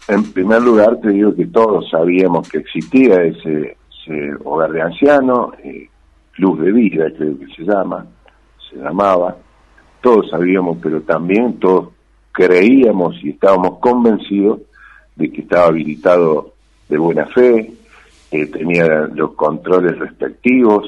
En primer lugar, te digo que todos sabíamos que existía ese hogar de ancianos, Luz de Vida, creo que se llamaba. Todos sabíamos, pero también todos creíamos y estábamos convencidos de que estaba habilitado de buena fe, tenía los controles respectivos,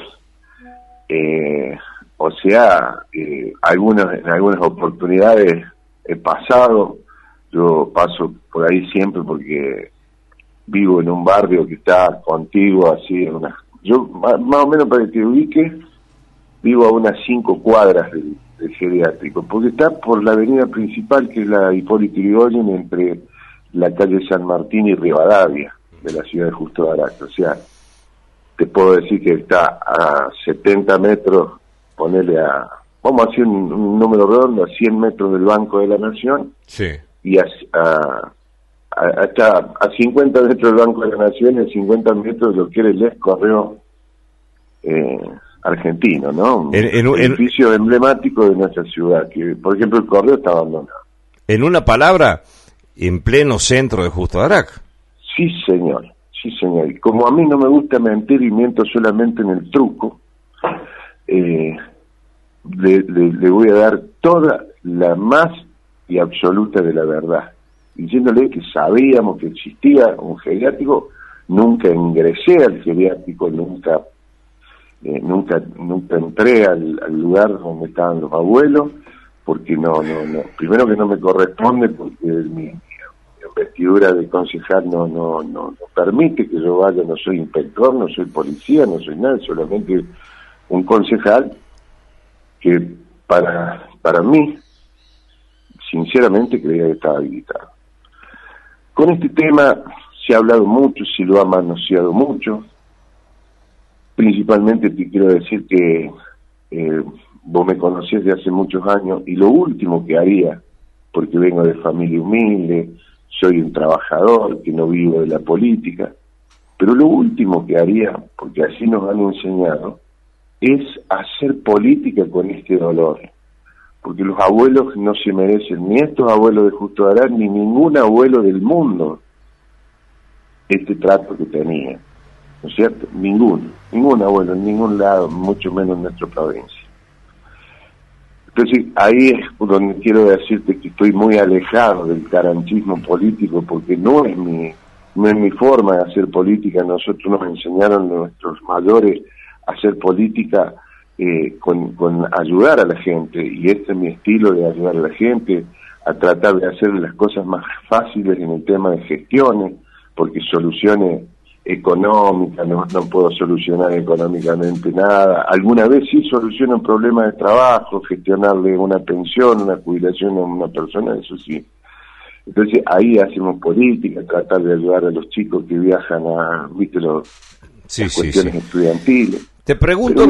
o sea, en algunas oportunidades he pasado, yo paso por ahí siempre porque vivo en un barrio que está contiguo, así, yo más o menos para que te ubiques, vivo a unas 5 cuadras del geriátrico, porque está por la avenida principal, que es la Hipólito Yrigoyen, entre la calle San Martín y Rivadavia, de la ciudad de Justo de Araque. O sea, te puedo decir que está a 70 metros, vamos a hacer un número redondo, a 100 metros del Banco de la Nación, sí, y hasta a 50 metros del Banco de la Nación y a 50 metros de lo que era el ex Correo argentino, ¿no? Un edificio emblemático de nuestra ciudad, que por ejemplo el Correo está abandonado. En una palabra, en pleno centro de Justo de Araque. Sí, señor. Y como a mí no me gusta mentir y miento solamente en el truco, le voy a dar toda la más y absoluta de la verdad, diciéndole que sabíamos que existía un geriátrico. Nunca ingresé al geriátrico, nunca entré al lugar donde estaban los abuelos, porque no, primero que no me corresponde, porque mi investidura de concejal no permite que yo vaya. No soy inspector, no soy policía, no soy nada, solamente un concejal que para mí sinceramente creía que estaba habilitado. Con este tema se ha hablado mucho, se lo ha manoseado mucho. Principalmente te quiero decir que vos me conocés de hace muchos años, y lo último que haría, porque vengo de familia humilde, soy un trabajador que no vivo de la política, pero lo último que haría, porque así nos han enseñado, es hacer política con este dolor, porque los abuelos no se merecen, ni estos abuelos de Justo de Araque, ni ningún abuelo del mundo, este trato que tenía, ¿no es cierto? Ningún abuelo en ningún lado, mucho menos en nuestra provincia. Entonces ahí es donde quiero decirte que estoy muy alejado del carantismo político, porque no es mi forma de hacer política. Nosotros nos enseñaron nuestros mayores a hacer política con ayudar a la gente, y este es mi estilo de ayudar a la gente, a tratar de hacer las cosas más fáciles en el tema de gestiones, porque soluciones económicas no puedo solucionar económicamente nada. Alguna vez sí soluciono un problema de trabajo, gestionarle una pensión, una jubilación a una persona, eso sí. Entonces ahí hacemos política, tratar de ayudar a los chicos que viajan a, las cuestiones estudiantiles. Te pregunto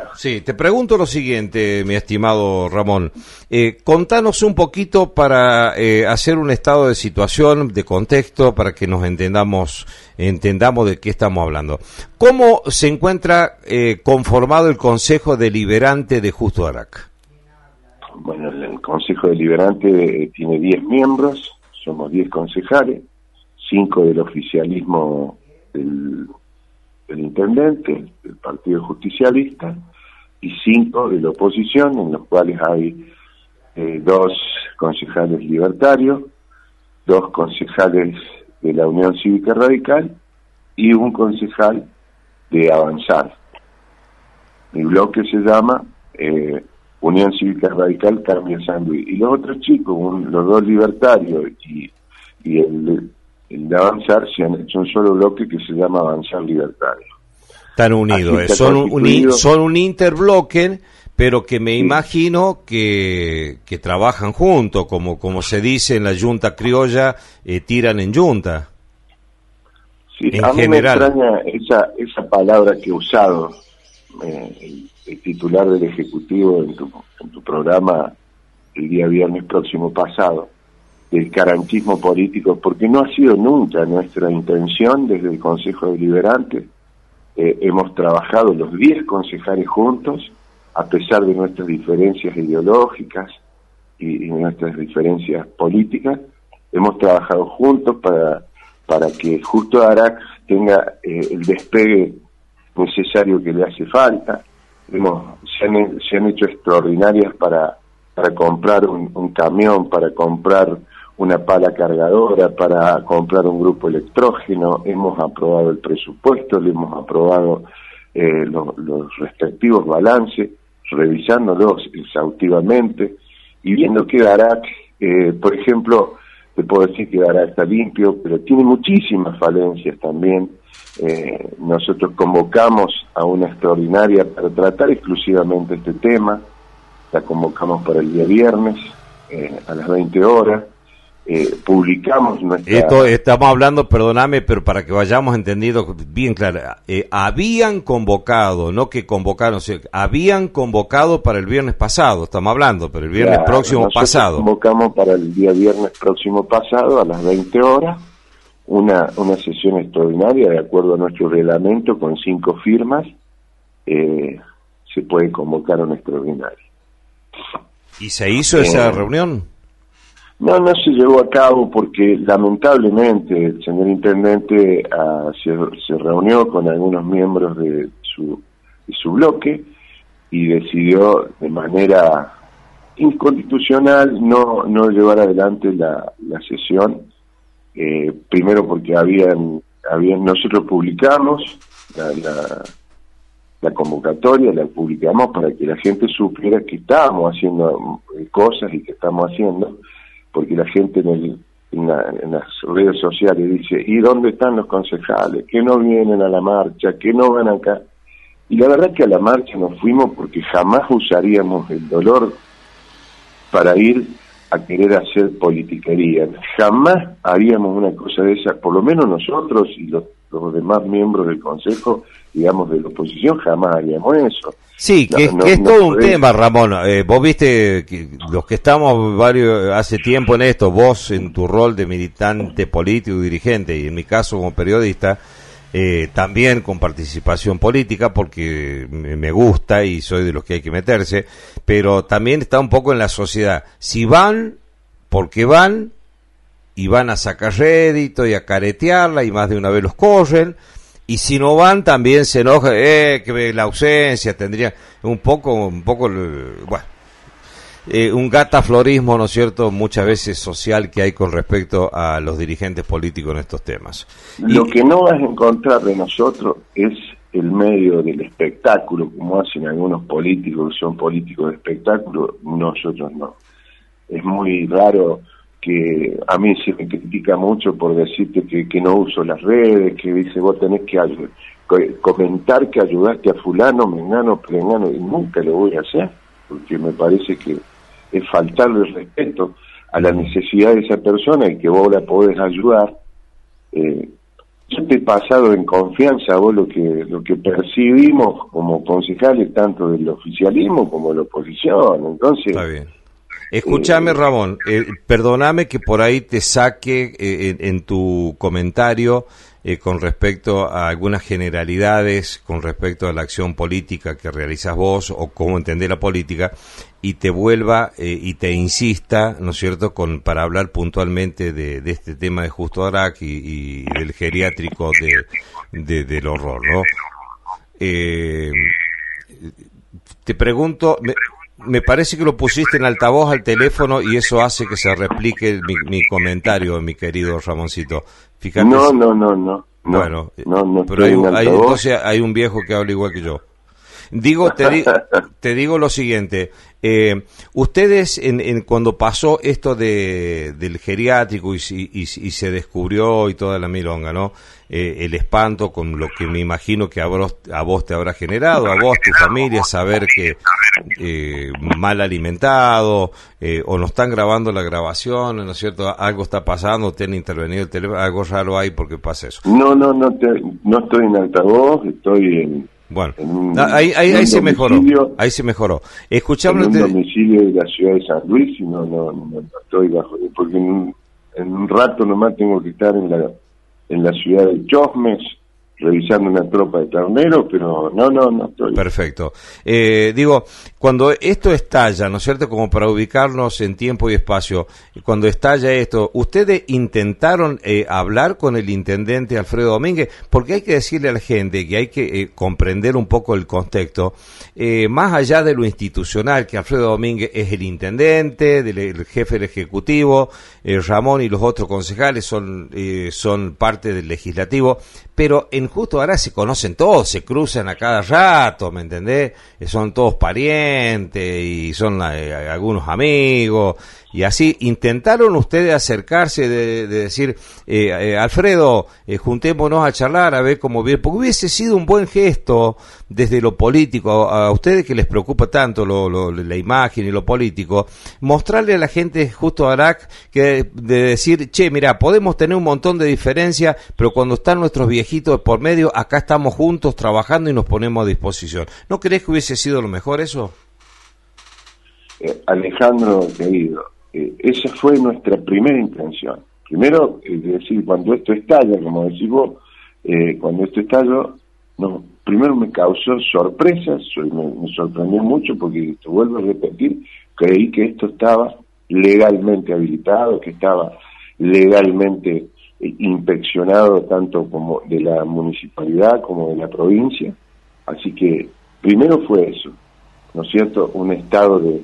lo siguiente, mi estimado Ramón. Contanos un poquito para hacer un estado de situación, de contexto, para que nos entendamos de qué estamos hablando. ¿Cómo se encuentra conformado el Consejo Deliberante de Justo de Araque? Bueno, el Consejo Deliberante tiene 10 miembros, somos 10 concejales, 5 del oficialismo del intendente, del Partido Justicialista, y 5 de la oposición, en los cuales hay 2 concejales libertarios, 2 concejales de la Unión Cívica Radical y un concejal de Avanzar. Mi bloque se llama Unión Cívica Radical Cambio San Luis. Y los otros chicos, los 2 libertarios y el de Avanzar, se han hecho un solo bloque que se llama Avanzar Libertario. Están unidos, son un interbloque, pero que me imagino que trabajan juntos, como se dice en la yunta criolla, tiran en yunta. Sí, en a mí general. Me extraña esa palabra que he usado el titular del Ejecutivo en tu programa el día viernes próximo pasado, del carantismo político, porque no ha sido nunca nuestra intención desde el Consejo Deliberante. Hemos trabajado los 10 concejales juntos, a pesar de nuestras diferencias ideológicas y nuestras diferencias políticas, hemos trabajado juntos para que Justo Arac tenga el despegue necesario que le hace falta. Se han hecho extraordinarias para comprar un camión, para comprar una pala cargadora, para comprar un grupo electrógeno. Hemos aprobado el presupuesto, le hemos aprobado los respectivos balances, revisándolos exhaustivamente y viendo que Arac, por ejemplo, te puedo decir que Arac está limpio, pero tiene muchísimas falencias también. Nosotros convocamos a una extraordinaria para tratar exclusivamente este tema. La convocamos para el día viernes a las 20 horas. Publicamos nuestra... Esto estamos hablando, perdóname, pero para que vayamos entendido bien claro, habían convocado, no que convocaron, habían convocado para el viernes pasado, estamos hablando, pero el viernes próximo pasado. Convocamos para el día viernes próximo pasado a las 20 horas una sesión extraordinaria de acuerdo a nuestro reglamento con 5 firmas. Se puede convocar una extraordinaria. ¿Y se hizo esa reunión? No se llevó a cabo porque lamentablemente el señor intendente se reunió con algunos miembros de su bloque y decidió de manera inconstitucional no llevar adelante la sesión, primero porque nosotros publicamos la convocatoria, la publicamos para que la gente supiera que estábamos haciendo cosas y que estamos haciendo, porque la gente en las redes sociales dice, ¿y dónde están los concejales? ¿Que no vienen a la marcha? ¿Que no van acá? Y la verdad es que a la marcha nos fuimos porque jamás usaríamos el dolor para ir a querer hacer politiquería. Jamás haríamos una cosa de esa, por lo menos nosotros y los demás miembros del Consejo, digamos, de la oposición, jamás haríamos eso. Sí, que es todo un tema, Ramón. Vos viste, los que estamos hace tiempo en esto, vos en tu rol de militante político y dirigente, y en mi caso como periodista, también con participación política, porque me gusta y soy de los que hay que meterse, pero también está un poco en la sociedad. Si van, porque van, y van a sacar rédito y a caretearla, y más de una vez los corren, y si no van también se enoja, que la ausencia tendría un poco, bueno, un gataflorismo, ¿no es cierto?, muchas veces social que hay con respecto a los dirigentes políticos en estos temas. Lo que no vas a encontrar de nosotros es el medio del espectáculo, como hacen algunos políticos que son políticos de espectáculo, nosotros no. Es muy raro que a mí se me critica mucho por decirte que no uso las redes, que dice vos tenés que comentar que ayudaste a fulano, mengano, perengano, y nunca lo voy a hacer, porque me parece que es faltarle el respeto a la necesidad de esa persona y que vos la podés ayudar. Yo te he pasado en confianza vos lo que percibimos como concejales tanto del oficialismo como de la oposición, entonces... Está bien. Escúchame, Ramón, perdóname que por ahí te saque en tu comentario con respecto a algunas generalidades, con respecto a la acción política que realizas vos o cómo entender la política, y te vuelva y te insista, ¿no es cierto?, para hablar puntualmente de este tema de Justo Arac y del geriátrico del horror, ¿no? Te pregunto... Me parece que lo pusiste en altavoz al teléfono y eso hace que se replique mi comentario, mi querido Ramoncito. Fíjate. No. Bueno, no pero entonces hay un viejo que habla igual que yo. Te digo lo siguiente. Ustedes, cuando pasó esto del geriátrico y se descubrió y toda la milonga, ¿no? El espanto con lo que me imagino que a vos te habrá generado, a vos, tu familia, saber que mal alimentado, o no están grabando la grabación, ¿no es cierto? Algo está pasando, te han intervenido el teléfono, algo raro hay porque pasa eso. No estoy en altavoz, estoy en... Bueno, ahí se mejoró. Ahí se mejoró. Escuchame, en un domicilio de la ciudad de San Luis y no estoy bajo, porque en un rato nomás tengo que estar en la ciudad de Chosmes, revisando una tropa de terneros, pero no estoy. Perfecto. Digo, cuando esto estalla, ¿no es cierto?, como para ubicarnos en tiempo y espacio, cuando estalla esto, ¿ustedes intentaron hablar con el intendente Alfredo Domínguez? Porque hay que decirle a la gente que hay que comprender un poco el contexto, más allá de lo institucional, que Alfredo Domínguez es el intendente, el jefe del Ejecutivo, Ramón y los otros concejales son parte del legislativo, pero en Justo Arar se conocen todos, se cruzan a cada rato, ¿me entendés? Son todos parientes y son algunos amigos, y así. ¿Intentaron ustedes acercarse de decir, Alfredo, juntémonos a charlar, a ver cómo viene? Porque hubiese sido un buen gesto desde lo político, a ustedes que les preocupa tanto la imagen y lo político, mostrarle a la gente Justo Arar que de decir, che, mira, podemos tener un montón de diferencias, pero cuando están nuestros viejitos por medio, acá estamos juntos trabajando y nos ponemos a disposición. ¿No crees que hubiese sido lo mejor eso? Alejandro, querido, esa fue nuestra primera intención. Primero, es decir, cuando esto estalla, como decís vos, cuando esto estalló, primero me causó sorpresa, me sorprendió mucho porque, te vuelvo a repetir, creí que esto estaba legalmente habilitado, que estaba legalmente inspeccionado tanto como de la municipalidad como de la provincia. Así que primero fue eso, ¿no es cierto?, un estado de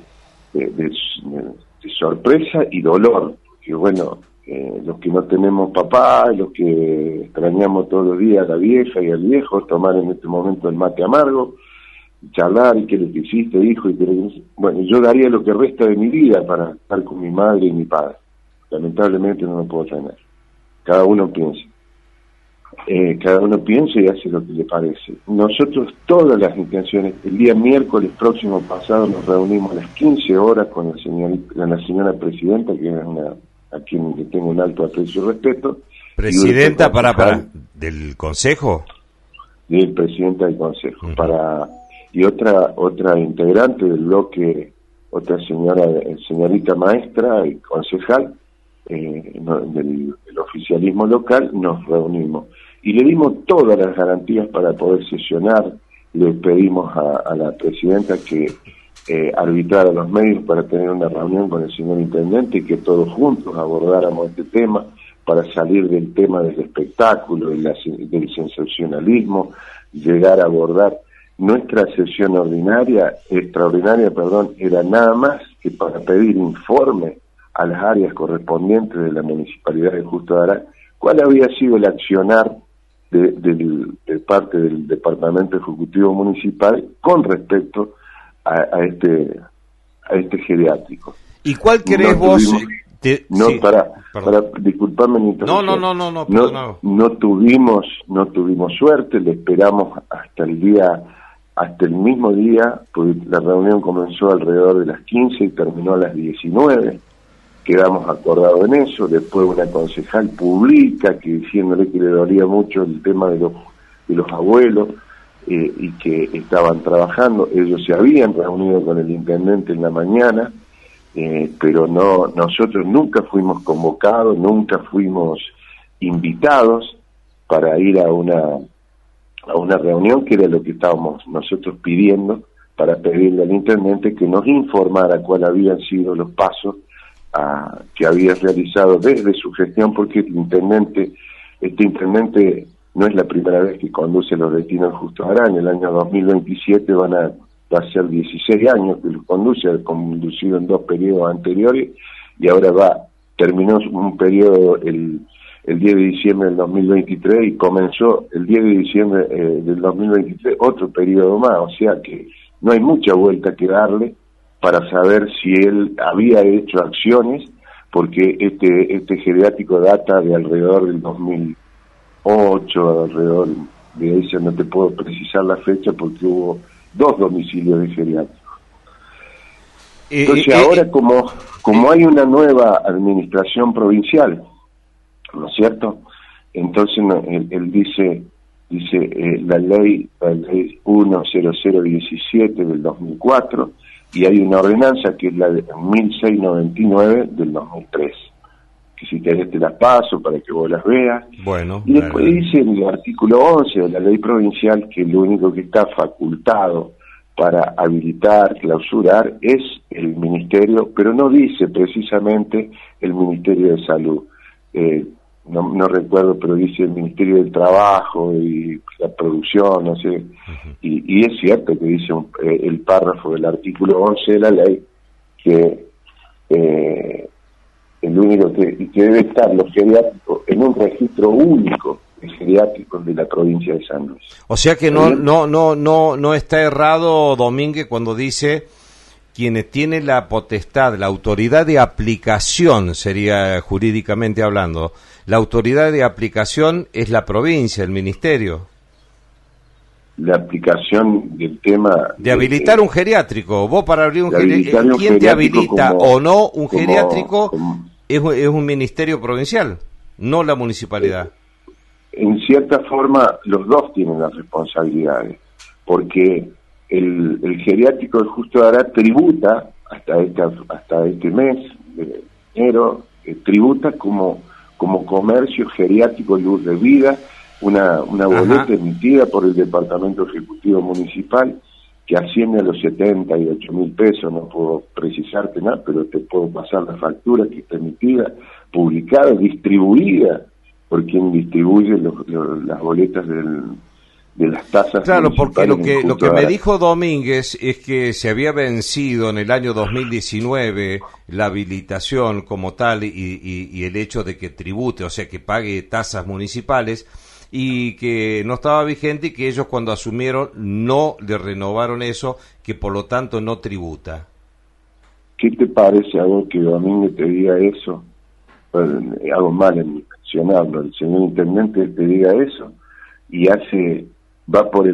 sorpresa y dolor, que bueno, los que no tenemos papá, los que extrañamos todos los días a la vieja y al viejo, tomar en este momento el mate amargo, charlar, y qué le hiciste, hijo, bueno, yo daría lo que resta de mi vida para estar con mi madre y mi padre. Lamentablemente no lo puedo tener. Cada uno piensa y hace lo que le parece. Nosotros, todas las intenciones, el día miércoles próximo pasado nos reunimos a las 15 horas con la señora presidenta, que es a quien le tengo un alto aprecio y respeto. ¿Presidenta del Consejo? Del presidenta del Consejo. Y otra integrante del bloque, otra señorita maestra y concejal del oficialismo local, nos reunimos y le dimos todas las garantías para poder sesionar. Le pedimos a la presidenta que arbitrara los medios para tener una reunión con el señor intendente y que todos juntos abordáramos este tema para salir del tema del espectáculo, del sensacionalismo, llegar a abordar. Nuestra sesión extraordinaria, era nada más que para pedir informe a las áreas correspondientes de la Municipalidad de Justo Arar, cuál había sido el accionar de parte del Departamento Ejecutivo Municipal con respecto a este geriátrico. ¿Y cuál querés vos? Disculpame mi interrupción. No tuvimos suerte, le esperamos hasta el mismo día, porque la reunión comenzó alrededor de las 15 y terminó a las 19. Quedamos acordados en eso. Después una concejal publica que diciéndole que le dolía mucho el tema de los abuelos y que estaban trabajando. Ellos se habían reunido con el intendente en la mañana, pero nosotros nunca fuimos convocados, nunca fuimos invitados para ir a una reunión, que era lo que estábamos nosotros pidiendo, para pedirle al intendente que nos informara cuáles habían sido los pasos que había realizado desde su gestión, porque este intendente no es la primera vez que conduce los destinos Justo Arar. En el año 2027 va a ser 16 años que los conduce, ha conducido en 2 periodos anteriores, y ahora terminó un periodo el 10 de diciembre del 2023 y comenzó el 10 de diciembre del 2023 otro periodo más. O sea que no hay mucha vuelta que darle para saber si él había hecho acciones, porque este geriátrico data de alrededor del 2008, alrededor de ahí, no te puedo precisar la fecha porque hubo 2 domicilios de geriátricos. Entonces ahora como hay una nueva administración provincial, ¿no es cierto? Entonces él dice la ley 10017 del 2004, y hay una ordenanza que es la de 1699 del 2003. que si querés te las paso para que vos las veas. Bueno. Y después dice en el artículo 11 de la ley provincial que lo único que está facultado para habilitar, clausurar, es el ministerio, pero no dice precisamente el Ministerio de Salud. No recuerdo, pero dice el Ministerio del Trabajo y la producción, no sé. Y es cierto que dice el párrafo del artículo 11 de la ley que el único que debe estar los geriátricos en un registro único de geriátricos de la provincia de San Luis. O sea que no está errado, Domínguez, cuando dice quienes tienen la potestad, la autoridad de aplicación, sería jurídicamente hablando, la autoridad de aplicación es la provincia, el ministerio. La aplicación del tema... De habilitar un geriátrico. Vos para abrir un geriátrico, ¿quién te habilita o no un geriátrico? Es un ministerio provincial, no la municipalidad. En cierta forma, los dos tienen las responsabilidades, porque el geriátrico de Justo de Ará tributa hasta este mes de enero, tributa como comercio geriátrico Luz de Vida, una boleta emitida por el Departamento Ejecutivo Municipal que asciende a los 78.000 pesos, no puedo precisarte nada, pero te puedo pasar la factura que está emitida, publicada, distribuida por quien distribuye las boletas de las tasas. Claro, porque lo que me dijo Domínguez es que se había vencido en el año 2019 la habilitación como tal y el hecho de que tribute, o sea, que pague tasas municipales, y que no estaba vigente y que ellos cuando asumieron no le renovaron eso, que por lo tanto no tributa. ¿Qué te parece a vos que Domínguez te diga eso? Bueno, hago mal en mencionarlo, el señor intendente te diga eso y va por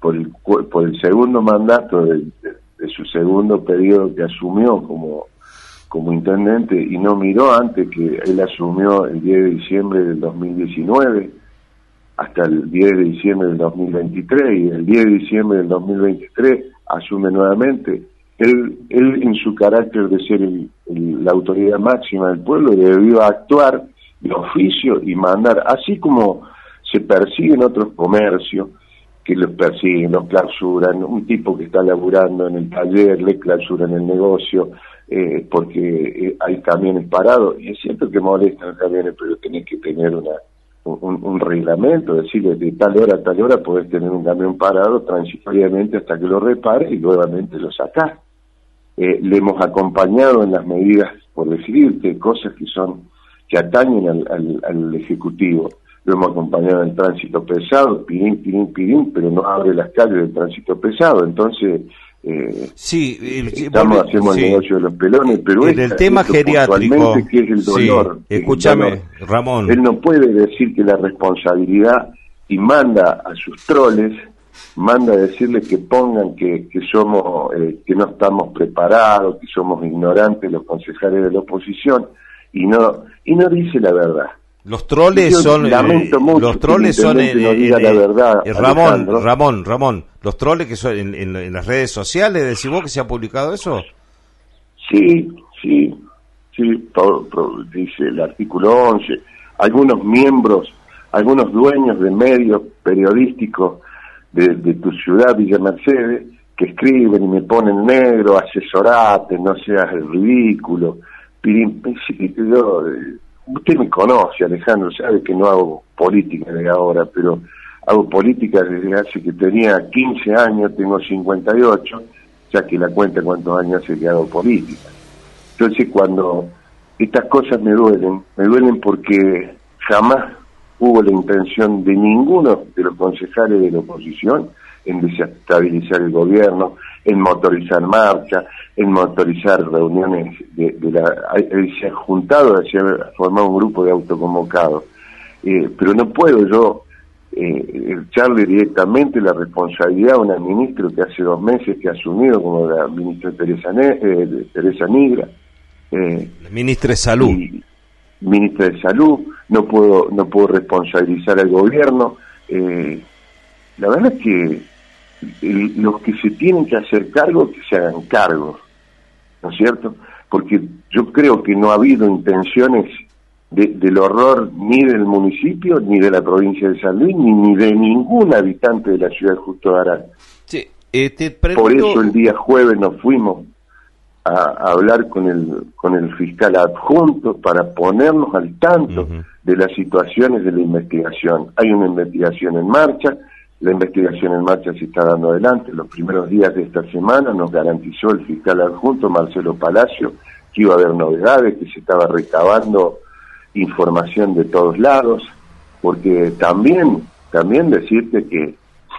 el segundo mandato de su segundo periodo que asumió como intendente y no miró antes que él asumió el 10 de diciembre del 2019 hasta el 10 de diciembre del 2023 y el 10 de diciembre del 2023 asume nuevamente. Él en su carácter de ser la autoridad máxima del pueblo debió actuar de oficio y mandar, así como se persiguen otros comercios que los persiguen, los clausuran, un tipo que está laburando en el taller le clausuran el negocio porque hay camiones parados, y es cierto que molestan los camiones, pero tenés que tener un reglamento, decirle de tal hora a tal hora podés tener un camión parado transitoriamente hasta que lo repare y nuevamente lo sacás. Le hemos acompañado en las medidas, por decirte, cosas que atañen al Ejecutivo. Lo hemos acompañado en el tránsito pesado, pirín, pero no abre las calles del tránsito pesado. Entonces, hacemos el negocio de los pelones, pero en el tema geriátrico, que es el dolor. Escúchame, Ramón. Él no puede decir que la responsabilidad y manda a sus troles, manda a decirles que pongan que somos, que no estamos preparados, que somos ignorantes los concejales de la oposición, y no dice la verdad. Los troles son la verdad, Ramón, los troles que son en las redes sociales, ¿decís vos que se ha publicado eso? Sí, dice el artículo 11. Algunos miembros, algunos dueños de medios periodísticos de tu ciudad, Villa Mercedes, que escriben y me ponen negro, asesorate, no seas el ridículo. Usted me conoce, Alejandro, sabe que no hago política de ahora, pero hago política desde hace que tenía 15 años, tengo 58, ya que la cuenta cuántos años hace que hago política. Entonces cuando estas cosas me duelen porque jamás hubo la intención de ninguno de los concejales de la oposición en desestabilizar el gobierno, en motorizar marchas, en motorizar reuniones se ha juntado, se ha formado un grupo de autoconvocados. Pero no puedo yo echarle directamente la responsabilidad a una ministra que hace 2 meses que ha asumido como la ministra Teresa Nigra. Ministra de Salud. Ministra de Salud, no puedo responsabilizar al gobierno. La verdad es que los que se tienen que hacer cargo, que se hagan cargo, ¿no es cierto? Porque yo creo que no ha habido intenciones del horror ni del municipio, ni de la provincia de San Luis, ni de ningún habitante de la ciudad de Justo Aral. Sí, te pregunto... Por eso el día jueves nos fuimos a hablar con el fiscal adjunto para ponernos al tanto de las situaciones de la investigación. Hay una investigación en marcha, la investigación en marcha se está dando adelante. Los primeros días de esta semana nos garantizó el fiscal adjunto, Marcelo Palacio, que iba a haber novedades, que se estaba recabando información de todos lados, porque también decirte que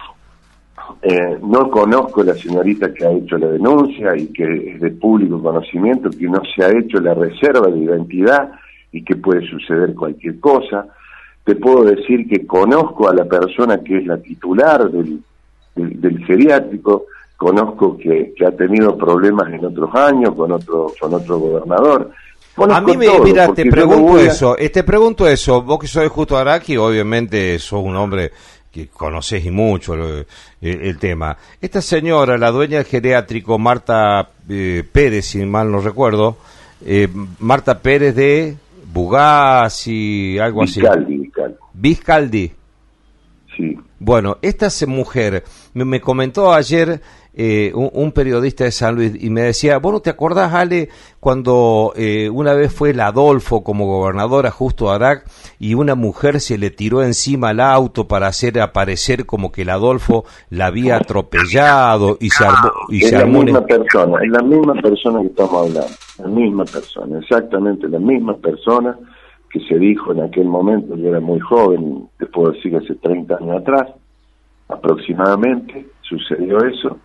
no conozco la señorita que ha hecho la denuncia y que es de público conocimiento que no se ha hecho la reserva de identidad y que puede suceder cualquier cosa. Te puedo decir que conozco a la persona que es la titular del geriátrico, conozco que ha tenido problemas en otros años con otro gobernador. A mí mira, te pregunto eso, vos que sos de Justo Araqui, obviamente sos un hombre que conocés y mucho el tema. Esta señora, la dueña del geriátrico, Marta Pérez, si mal no recuerdo, Marta Pérez de Bugasi, algo así. Viscaldi. Sí. Bueno, esta mujer me comentó ayer un periodista de San Luis y me decía, ¿vos no te acordás, Ale, cuando una vez fue el Adolfo como gobernador a Justo Arac y una mujer se le tiró encima al auto para hacer aparecer como que el Adolfo la había atropellado y se armó... Es la misma persona que estamos hablando, la misma persona, exactamente la misma persona que se dijo en aquel momento. Yo era muy joven, te puedo decir que hace 30 años atrás, aproximadamente, sucedió eso.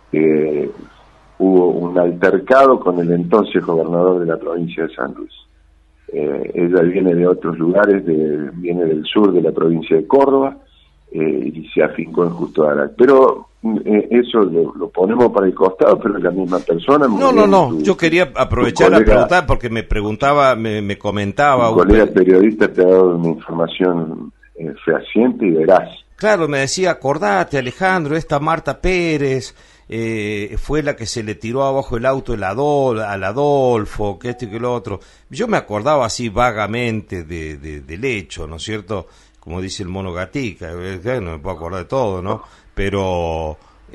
Hubo un altercado con el entonces gobernador de la provincia de San Luis. Ella viene de otros lugares, viene del sur de la provincia de Córdoba, y se afincó en Justo Arac. Pero eso lo ponemos para el costado, pero es la misma persona. No, yo quería aprovechar a preguntar porque me comentaba... Un colega periodista te ha dado una información fehaciente y veraz. Claro, me decía, acordate, Alejandro, esta Marta Pérez fue la que se le tiró abajo el auto al Adolfo, que esto y que lo otro. Yo me acordaba así vagamente del hecho, ¿no es cierto? Como dice el Mono Gatica, no me puedo acordar de todo, ¿no? Pero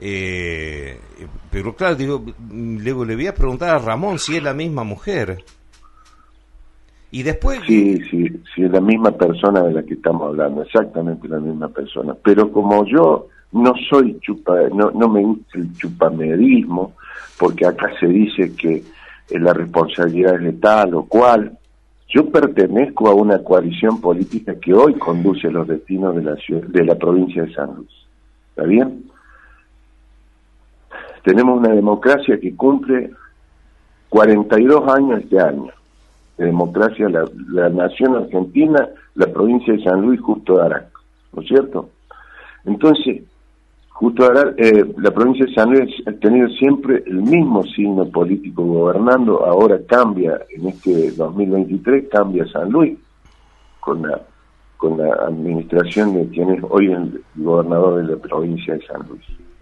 claro, digo, le voy a preguntar a Ramón si es la misma mujer. Y después... Sí, es la misma persona de la que estamos hablando, exactamente la misma persona. Pero como yo no soy no me gusta el chupamedismo, porque acá se dice que la responsabilidad es de tal o cual, yo pertenezco a una coalición política que hoy conduce los destinos de la provincia de San Luis. ¿Está bien? Tenemos una democracia que cumple 42 años este año. De democracia, la nación argentina, la provincia de San Luis, Justo Arac, ¿no es cierto? Entonces, Justo Arac, la provincia de San Luis ha tenido siempre el mismo signo político gobernando, ahora cambia, en este 2023 cambia San Luis, con la administración de quien es hoy el gobernador de la provincia de San Luis.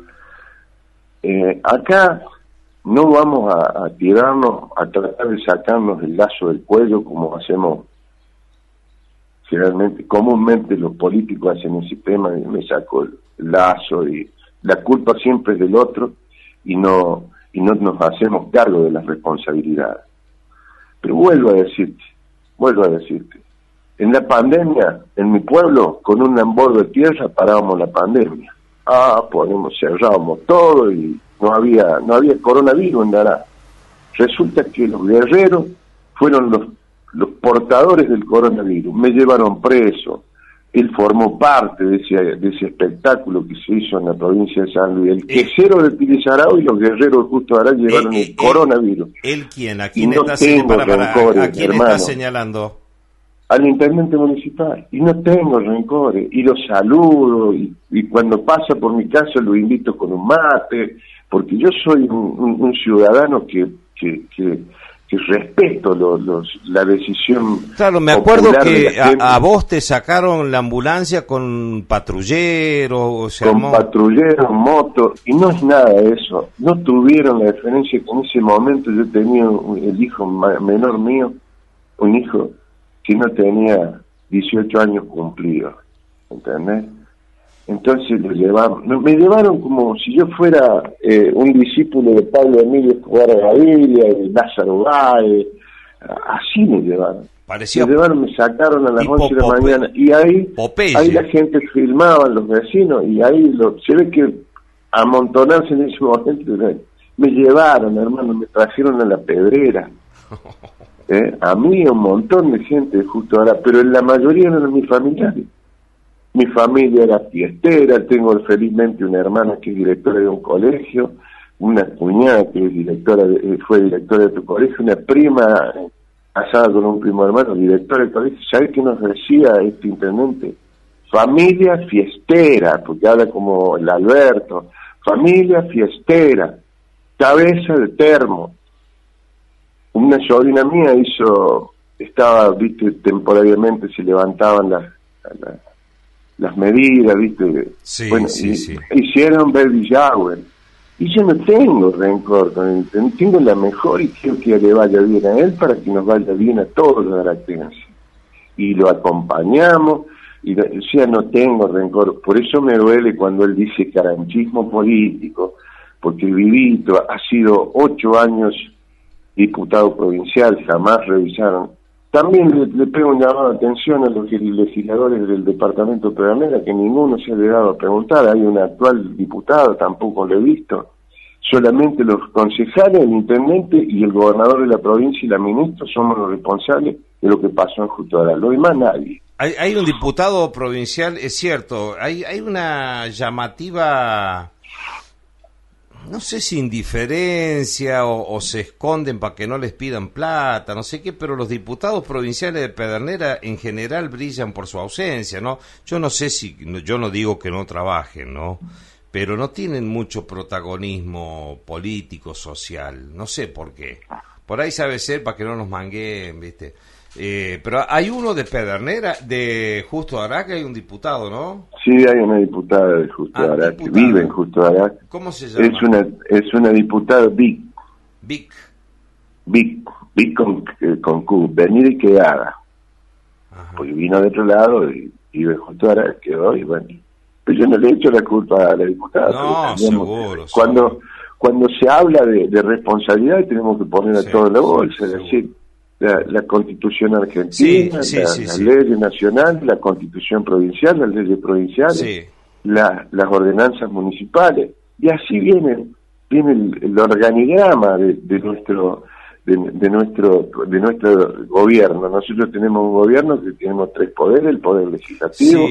Acá no vamos a tirarnos, a tratar de sacarnos el lazo del cuello como hacemos generalmente, comúnmente los políticos hacen ese tema, me saco el lazo y la culpa siempre es del otro y no nos hacemos cargo de las responsabilidades. Pero vuelvo a decirte, en la pandemia, en mi pueblo, con un tambor de tierra parábamos la pandemia. Cerrábamos todo y no había coronavirus en Dará. Resulta que los guerreros fueron los portadores del coronavirus, me llevaron preso. Él formó parte de ese espectáculo que se hizo en la provincia de San Luis. El quesero de Pilizarao y los guerreros de Justo Aral llevaron el coronavirus. ¿Él quién? ¿A quién está señalando? Al intendente municipal. Y no tengo rencores. Y lo saludo. Y cuando pasa por mi casa lo invito con un mate. Porque yo soy un ciudadano que respeto la decisión. Claro, me acuerdo que a vos te sacaron la ambulancia con patrulleros, patrulleros, motos, y no es nada de eso. No tuvieron la diferencia que en ese momento yo tenía el hijo menor mío, un hijo que no tenía 18 años cumplidos, ¿entendés? Entonces me llevaron como si yo fuera un discípulo de Pablo Emilio Escobar Gaviria, de Lázaro Báez, así me llevaron. Parecía me llevaron, me sacaron a las 11 de la mañana, y ahí la gente filmaba, los vecinos, y ahí se ve que amontonarse en ese momento, me llevaron, hermano, me trajeron a la Pedrera, a mí, un montón de gente justo ahora, pero la mayoría eran mis familiares. Mi familia era fiestera, tengo felizmente una hermana que es directora de un colegio, una cuñada que es fue directora de tu colegio, una prima casada con un primo hermano, directora del colegio. ¿Sabes qué nos decía este intendente? Familia fiestera, porque habla como el Alberto, familia fiestera, cabeza de termo. Una sobrina mía viste, temporariamente se levantaban las medidas, viste, sí, bueno, sí. Hicieron baby shower, y yo no tengo rencor con él, tengo la mejor y quiero que le vaya bien a él para que nos vaya bien a todos los araquenses, y lo acompañamos, o sea, no tengo rencor. Por eso me duele cuando él dice caranchismo político, porque el Vivito ha sido 8 años diputado provincial, jamás revisaron. También le pego un llamado de atención a los legisladores del departamento de Pedernera, que ninguno se ha llegado a preguntar. Hay un actual diputado, tampoco lo he visto. Solamente los concejales, el intendente y el gobernador de la provincia y la ministra somos los responsables de lo que pasó en Justo Aral. Lo demás nadie. Hay un diputado provincial, es cierto, hay una llamativa, no sé si indiferencia o se esconden para que no les pidan plata, no sé qué, pero los diputados provinciales de Pedernera en general brillan por su ausencia, ¿no? Yo no sé yo no digo que no trabajen, ¿no? Pero no tienen mucho protagonismo político, social, no sé por qué. Por ahí sabe ser para que no nos manguen, ¿viste? Pero hay uno de Pedernera, de Justo Araque, hay un diputado, ¿no? Sí, hay una diputada de Justo Araque, que vive en Justo Araque. ¿Cómo se llama? Es una diputada Vic con Q, venida y quedada. Ajá. Porque vino de otro lado y vive Justo Araque, quedó y bueno. Pero yo no le he hecho la culpa a la diputada. No, seguro. Cuando se habla de responsabilidad tenemos que poner a todo en la bolsa, es decir, la Constitución argentina, las leyes nacionales, la Constitución provincial, las leyes provinciales, las ordenanzas municipales, y así viene el organigrama de nuestro gobierno. Nosotros tenemos un gobierno que tenemos 3 poderes: el poder legislativo,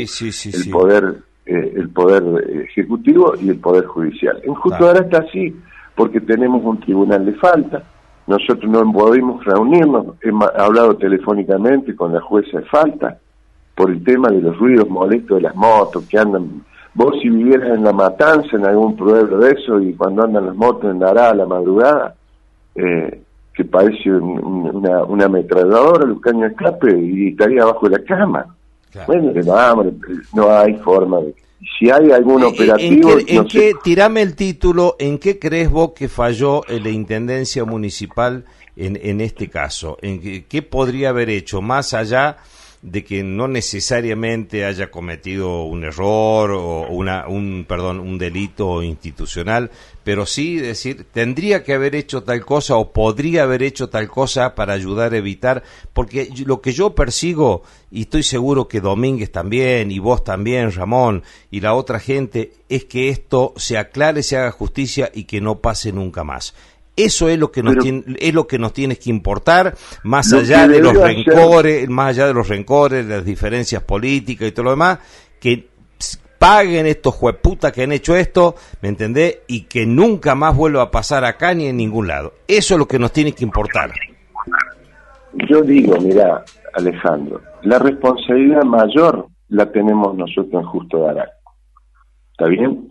el poder ejecutivo y el poder judicial. En Justo Aral está así, porque tenemos un tribunal de falta. Nosotros no podemos reunirnos, hemos hablado telefónicamente con la jueza de falta por el tema de los ruidos molestos de las motos que andan. Vos, si vivieras en La Matanza, en algún pueblo de eso, y cuando andan las motos en Dará a la madrugada, que parece una ametralladora, los caños de escape, y estaría abajo de la cama. Claro. Bueno, no hay forma de... Si hay algún operativo... Tirame el título, ¿en qué crees vos que falló la Intendencia Municipal en este caso? ¿En qué podría haber hecho, más allá de que no necesariamente haya cometido un error o un delito institucional, pero sí decir, tendría que haber hecho tal cosa o podría haber hecho tal cosa para ayudar a evitar? Porque lo que yo persigo, y estoy seguro que Domínguez también, y vos también, Ramón, y la otra gente, es que esto se aclare, se haga justicia y que no pase nunca más. Eso es lo que nos tiene que importar, más allá de los rencores, las diferencias políticas y todo lo demás, que paguen estos jueputas que han hecho esto, ¿me entendés? Y que nunca más vuelva a pasar acá ni en ningún lado. Eso es lo que nos tiene que importar. Yo digo, mirá, Alejandro, la responsabilidad mayor la tenemos nosotros en Justo Aral. ¿Está bien?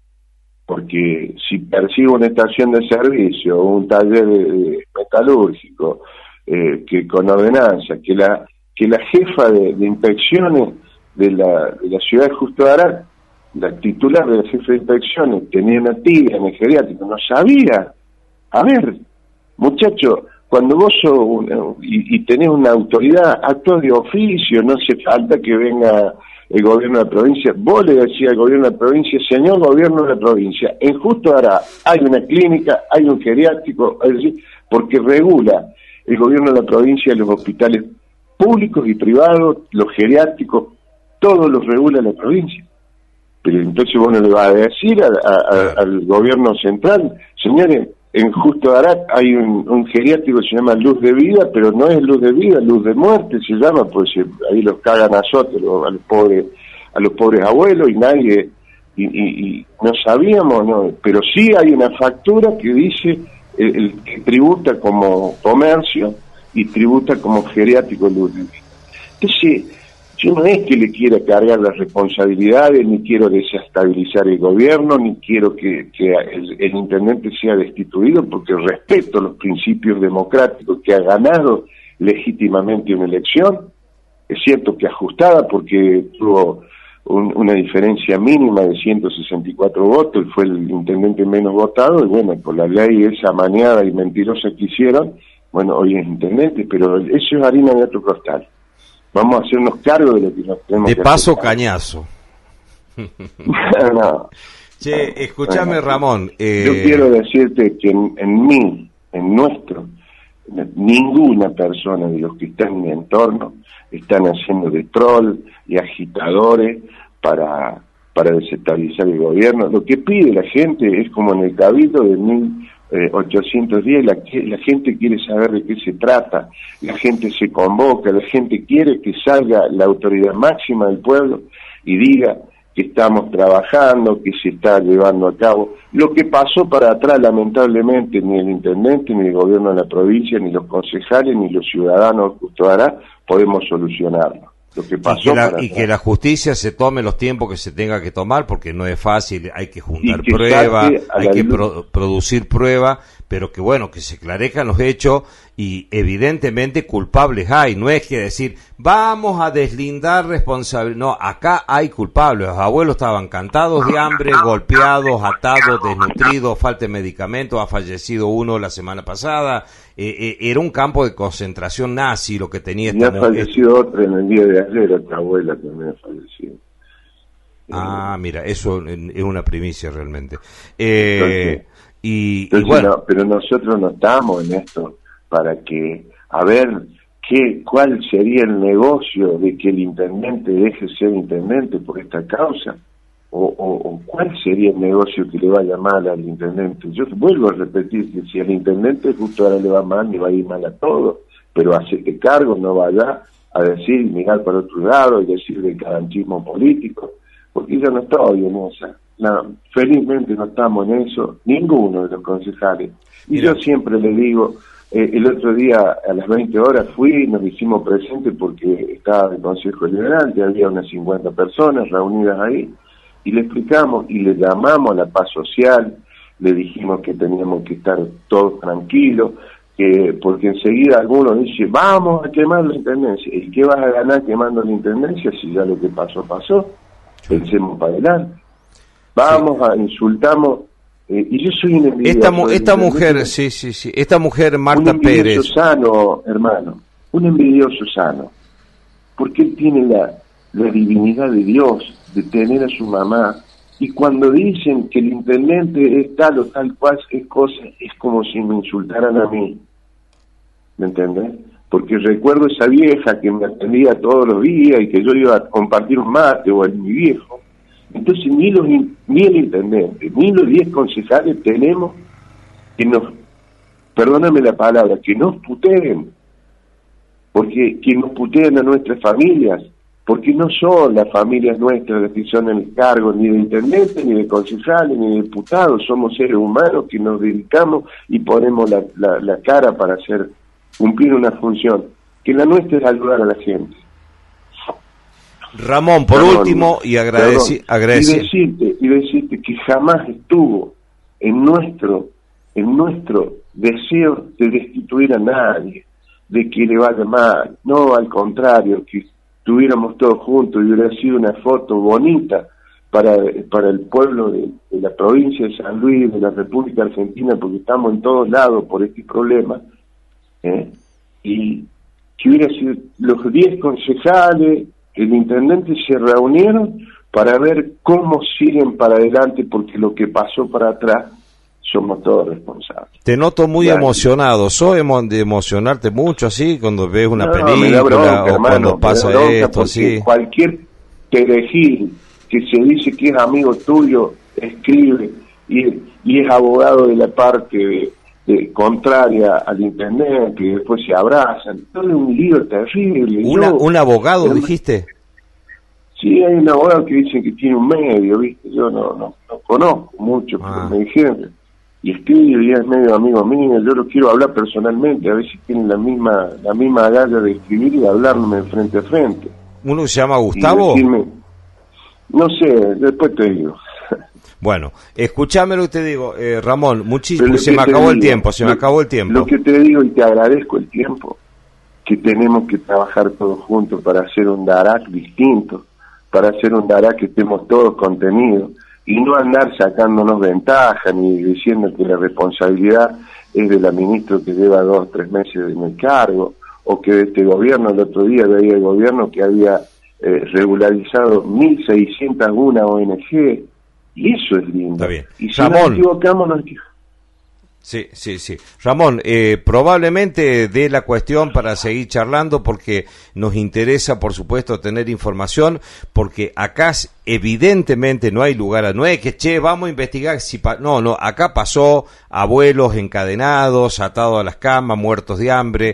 Porque si persigo una estación de servicio o un taller metalúrgico que con ordenanza, que la jefa de inspecciones de la ciudad de Justo Aral, la titular de la jefa de inspecciones, tenía una tibia en el geriátrico, no sabía. A ver, muchacho, cuando vos sos y tenés una autoridad, actúas de oficio, no hace falta que venga el gobierno de la provincia. Vos le decís al gobierno de la provincia: señor gobierno de la provincia, en Justo Hará hay una clínica, hay un geriátrico, es decir, porque regula el gobierno de la provincia los hospitales públicos y privados, los geriátricos, todos los regula la provincia. Pero entonces vos no le vas a decir al gobierno central: señores, en Justo Hará hay un geriátrico que se llama Luz de Vida, pero no es Luz de Vida, Luz de Muerte se llama, pues ahí los cagan a azote a los pobres abuelos, y nadie, y no sabíamos, no, pero sí hay una factura que dice el que tributa como comercio y tributa como geriátrico Luz de Vida. Entonces, yo no es que le quiera cargar las responsabilidades, ni quiero desestabilizar el gobierno, ni quiero que el intendente sea destituido, porque respeto los principios democráticos, que ha ganado legítimamente una elección. Es cierto que ajustada, porque tuvo una diferencia mínima de 164 votos, y fue el intendente menos votado, y bueno, por la ley esa maniada y mentirosa que hicieron, bueno, hoy es intendente, pero eso es harina de otro costal. Vamos a hacernos cargo de lo que nos tenemos de que paso hacer. Cañazo. No. Che, escúchame, Ramón. Yo quiero decirte que ninguna persona de los que están en mi entorno están haciendo de troll y agitadores para desestabilizar el gobierno. Lo que pide la gente es como en el Cabildo de 1810, la gente quiere saber de qué se trata, la gente se convoca, la gente quiere que salga la autoridad máxima del pueblo y diga que estamos trabajando, que se está llevando a cabo. Lo que pasó para atrás, lamentablemente, ni el intendente, ni el gobierno de la provincia, ni los concejales, ni los ciudadanos de Justo Hará podemos solucionarlo. Lo que pasó y que la justicia se tome los tiempos que se tenga que tomar, porque no es fácil, hay que juntar pruebas, hay que producir pruebas, pero que bueno, que se esclarezcan los hechos, y evidentemente culpables hay. No es que decir, vamos a deslindar responsabilidad. No, acá hay culpables. Los abuelos estaban cantados de hambre, golpeados, atados, desnutridos, falta de medicamentos, ha fallecido uno la semana pasada. Era un campo de concentración nazi lo que tenía esta mujer. Y ha fallecido otra en el día de ayer, otra abuela también ha fallecido. Mira, eso es una primicia realmente. Entonces, y bueno, no, pero nosotros no estamos en esto para que, a ver, cuál sería el negocio de que el intendente deje ser intendente por esta causa, o cuál sería el negocio que le vaya mal al intendente. Yo vuelvo a repetir que si al intendente justo ahora le va mal, le va a ir mal a todos, pero hacete cargo, no vaya a decir, mirar para otro lado y decir del carantismo político, porque yo no estoy en esa. No, felizmente no estamos en eso, ninguno de los concejales. Y yo siempre le digo, el otro día a las 20 horas fui, nos hicimos presentes porque estaba el Consejo Liberal, ya había unas 50 personas reunidas ahí, y le explicamos y le llamamos a la paz social, le dijimos que teníamos que estar todos tranquilos, porque enseguida algunos dicen, vamos a quemar la intendencia. ¿Y qué vas a ganar quemando la intendencia si ya lo que pasó, pasó? Pensemos para adelante. Vamos a insultamos, y yo soy un envidioso. Esta mujer, sí, esta mujer Marta Pérez. Un envidioso sano, hermano, un envidioso sano, porque él tiene la divinidad de Dios, de tener a su mamá, y cuando dicen que el intendente es tal o tal cual es como si me insultaran a mí, ¿me entendés? Porque recuerdo esa vieja que me atendía todos los días y que yo iba a compartir un mate, o mi viejo. Entonces ni el intendente, ni los 10 concejales tenemos que perdóname la palabra, que nos puteen, porque que nos puteen a nuestras familias, porque no son las familias nuestras las que son el cargo ni de intendente, ni de concejales, ni de diputados, somos seres humanos que nos dedicamos y ponemos la cara para cumplir una función, que la nuestra es ayudar a la gente. Ramón, por último, y agradecer. Y decirte que jamás estuvo en nuestro deseo de destituir a nadie, de que le vaya mal, no, al contrario, que estuviéramos todos juntos y hubiera sido una foto bonita para el pueblo de la provincia de San Luis, de la República Argentina, porque estamos en todos lados por este problema. y que hubiera sido los 10 concejales, el intendente se reunieron para ver cómo siguen para adelante, porque lo que pasó para atrás somos todos responsables. Te noto muy emocionado. ¿Sos de emocionarte mucho así cuando ves una película bronca, o hermano, cuando pasa esto así? Cualquier perejil que se dice que es amigo tuyo escribe y es abogado de la parte contraria al intendente, y después se abrazan. Todo es un lío terrible. ¿Un abogado dijiste? Sí, hay un abogado que dicen que tiene un medio, ¿viste? Yo no conozco mucho, pero me dijeron, y escribe y es medio amigo mío. Yo lo quiero hablar personalmente, a ver si tienen la misma agallas de escribir y de hablarme frente a frente. ¿Uno se llama Gustavo? No sé, después te digo. Bueno, escúchame lo que te digo, Ramón, muchísimo, se me acabó el tiempo. Lo que te digo, y te agradezco el tiempo, que tenemos que trabajar todos juntos para hacer un Darac distinto, para hacer un Darac que estemos todos contenidos, y no andar sacándonos ventaja, ni diciendo que la responsabilidad es de la ministra que lleva 2 o 3 meses en el cargo, o que de este gobierno. El otro día veía el gobierno que había regularizado 1.601 ONG, y eso es lindo. Está bien. Y si Ramón, nos equivocamos, nos equivocamos. Sí. Ramón, probablemente dé la cuestión para seguir charlando, porque nos interesa, por supuesto, tener información, porque acá evidentemente no hay lugar, no es que, vamos a investigar si no, acá pasó abuelos encadenados, atados a las camas, muertos de hambre,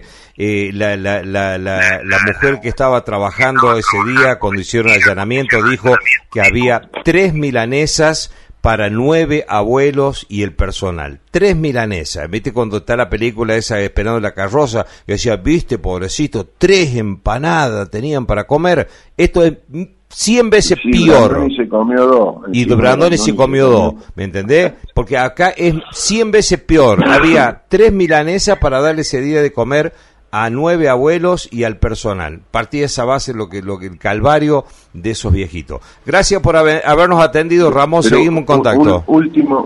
la mujer que estaba trabajando ese día cuando hicieron el allanamiento dijo que había 3 milanesas para 9 abuelos y el personal. 3 milanesas. ¿Viste cuando está la película esa Esperando la carroza? Que decía, viste, pobrecito, 3 empanadas tenían para comer. Esto es 100 veces peor. Brandoni se comió 2. Y Brandoni se comió 2. ¿Me entendés? Porque acá es 100 veces peor. Había 3 milanesas para darle ese día de comer a 9 abuelos y al personal. Partí de esa base lo que el calvario de esos viejitos. Gracias por habernos atendido, Ramón. Pero seguimos en contacto. Un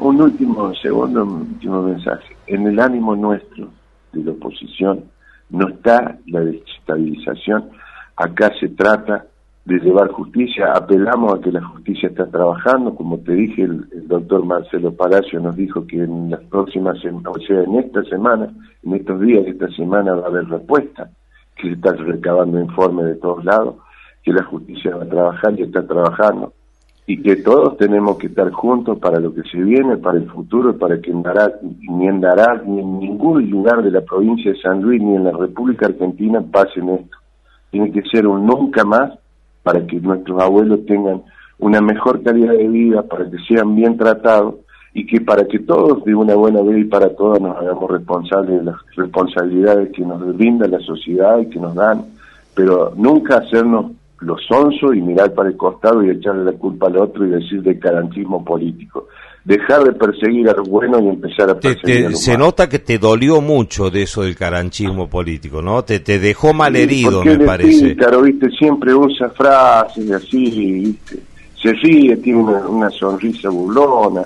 último mensaje. En el ánimo nuestro de la oposición no está la desestabilización. Acá se trata de llevar justicia. Apelamos a que la justicia está trabajando. Como te dije, el doctor Marcelo Palacio nos dijo que en las próximas semanas, o sea, en esta semana, en estos días de esta semana va a haber respuesta, que se está recabando informes de todos lados, que la justicia va a trabajar y está trabajando, y que todos tenemos que estar juntos para lo que se viene, para el futuro, para que ni en Darac, ni en ningún lugar de la provincia de San Luis, ni en la República Argentina pasen esto. Tiene que ser un nunca más, para que nuestros abuelos tengan una mejor calidad de vida, para que sean bien tratados, y que para que todos de una buena vez y para todas nos hagamos responsables de las responsabilidades que nos brinda la sociedad y que nos dan, pero nunca hacernos los sonsos y mirar para el costado y echarle la culpa al otro y decir de carantismo político. Dejar de perseguir a los buenos y empezar a perseguir a los Se malos. nota que te dolió mucho de eso del caranchismo político, ¿no? Te dejó malherido, me parece. Claro, viste, siempre usa frases así, viste, se ríe, tiene una sonrisa burlona,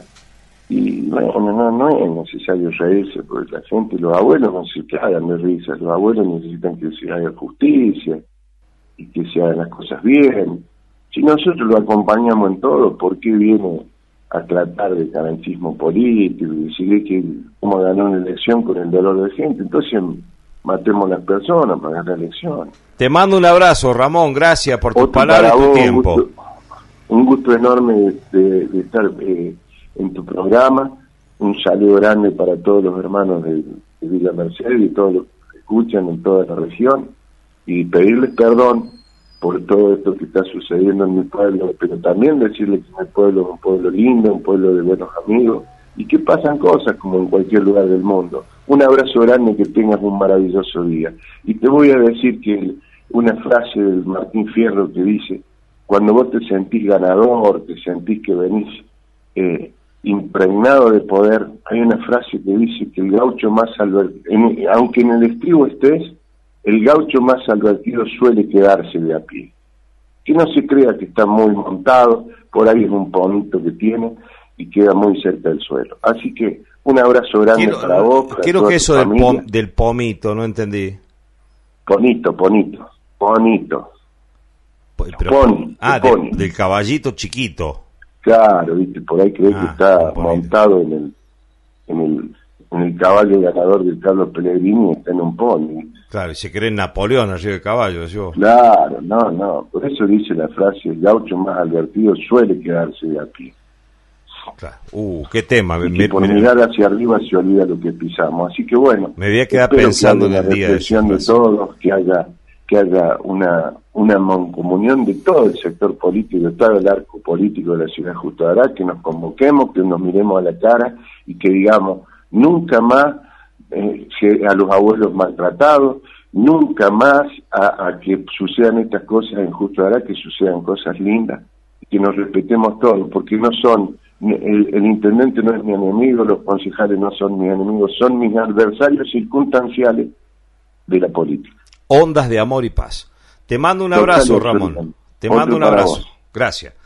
y bueno, no es necesario reírse, porque la gente, los abuelos no se hagan de risa, los abuelos necesitan que se haga justicia y que se hagan las cosas bien. Si nosotros lo acompañamos en todo, ¿por qué viene a tratar de carantismo político y decir que cómo ganó una elección con el dolor de gente? Entonces matemos a las personas para ganar la elección. Te mando un abrazo, Ramón, gracias por tus palabras y tu tiempo. Un gusto enorme de estar en tu programa. Un saludo grande para todos los hermanos de Villa Mercedes y todos los que escuchan en toda la región, y pedirles perdón por todo esto que está sucediendo en mi pueblo, pero también decirles que mi pueblo es un pueblo lindo, un pueblo de buenos amigos, y que pasan cosas como en cualquier lugar del mundo. Un abrazo grande, que tengas un maravilloso día. Y te voy a decir que una frase del Martín Fierro que dice: cuando vos te sentís ganador, te sentís que venís impregnado de poder, hay una frase que dice que el gaucho más advertido, aunque en el estribo estés, el gaucho más advertido suele quedarse de a pie. Que no se crea que está muy montado, por ahí es un ponito que tiene y queda muy cerca del suelo. Así que Un abrazo grande para vos. Quiero que eso del pomito, no entendí. Ponito. Del caballito chiquito. Claro, viste, por ahí crees que está montado en el caballo ganador del Carlos Pellegrini, está en un pony. Claro, y se cree Napoleón arriba del caballo, yo. Claro, no, por eso dice la frase, el gaucho más advertido suele quedarse de a pie. Claro. Qué tema. Por mirar hacia arriba se olvida lo que pisamos, así que bueno. Me voy a quedar pensando en el día de todos, que haya una mancomunión de todo el sector político, de todo el arco político de la ciudad de Justo Abará, que nos convoquemos, que nos miremos a la cara y que digamos, nunca más a los abuelos maltratados, nunca más a que sucedan estas cosas en Justo Abará, que sucedan cosas lindas, y que nos respetemos todos, porque no son, el intendente no es mi enemigo, los concejales no son mis enemigos, son mis adversarios circunstanciales de la política. Ondas de amor y paz. Te mando un abrazo, Ramón. Te mando un abrazo. Gracias.